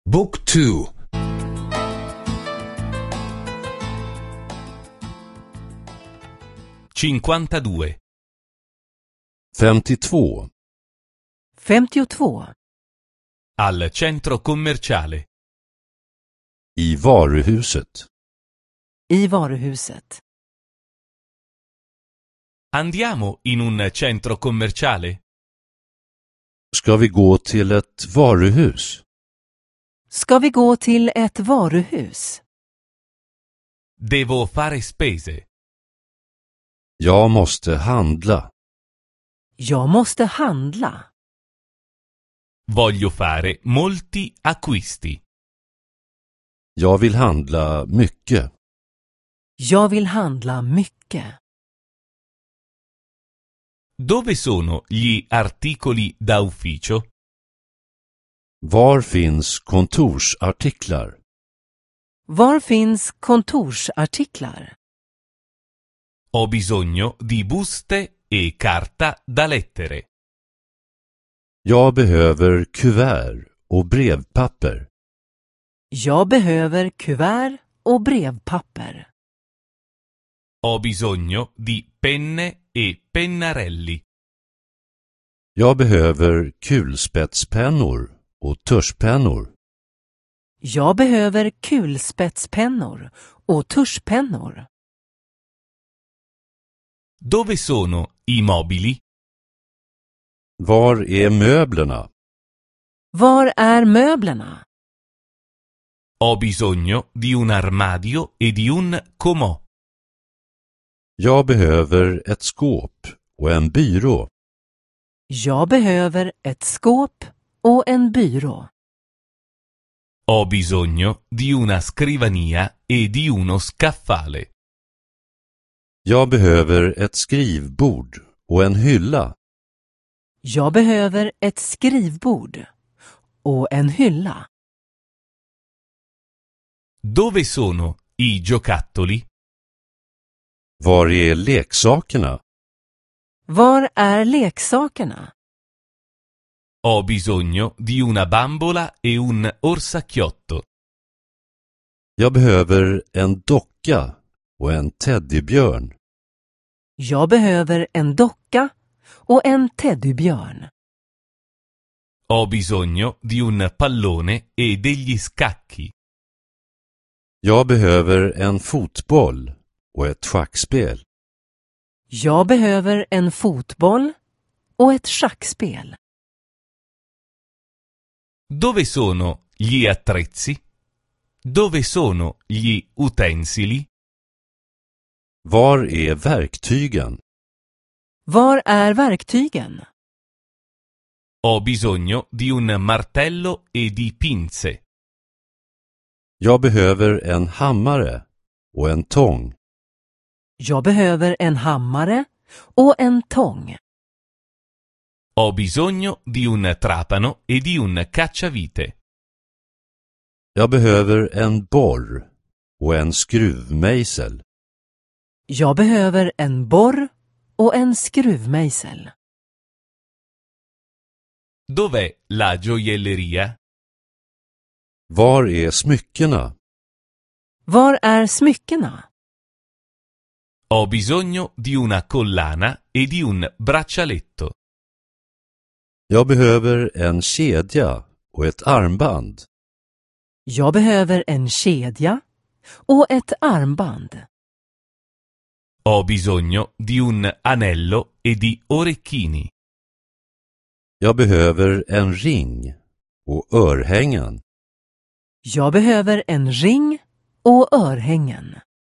Book 2. 52. 52. 52. Al centro commerciale. I varuhuset. I varuhuset. Andiamo in un centro commerciale? Ska vi gå till ett varuhus? Ska vi gå till ett varuhus? Devo fare spese. Jag måste handla. Jag måste handla. Voglio fare molti acquisti. Jag vill handla mycket. Jag vill handla mycket. Dove sono gli articoli da ufficio? Var finns kontorsartiklar? Var finns kontorsartiklar? Ho bisogno di buste e carta da lettere. Jag behöver kuvert och brevpapper. Jag behöver kuvert och brevpapper. Ho bisogno di penne e pennarelli. Jag behöver kulspetspennor och tuschpennor. Jag behöver kulspetspennor och tuschpennor. Dove sono i mobili? Var är möblerna? Var är möblerna? Ho bisogno di un armadio e di un comò. Jag behöver ett skåp och en byrå. Jag behöver ett skåp och en byrå. Ho bisogno di una scrivania e di uno scaffale. Jag behöver ett skrivbord och en hylla. Jag behöver ett skrivbord och en hylla. Dove sono i giocattoli? Var är leksakerna? Var är leksakerna? Ho bisogno di una bambola e un orsacchiotto. Jag behöver en docka och en teddybjörn. Jag behöver en docka och en teddybjörn. Ho bisogno di un pallone e degli scacchi. Jag behöver en fotboll och ett schackspel. Jag behöver en fotboll och ett schackspel. Dove sono gli attrezzi? Dove sono gli utensili? Var är verktygen? Var är verktygen? Ho bisogno di un martello e di pinze. Jag behöver en hammare och en tång. Jag behöver en hammare och en tång. Ho bisogno di un trapano e di un cacciavite. Jag behöver en borr och en skruvmejsel. Jag behöver en borr och en skruvmejsel. Dov'è la gioielleria? Var är smyckena? Var är smyckena? Ho bisogno di una collana e di un braccialetto. Jag behöver en kedja och ett armband. Jag behöver en kedja och ett armband. Ho bisogno di un anello e di orecchini. Jag behöver en ring och örhängen. Jag behöver en ring och örhängen.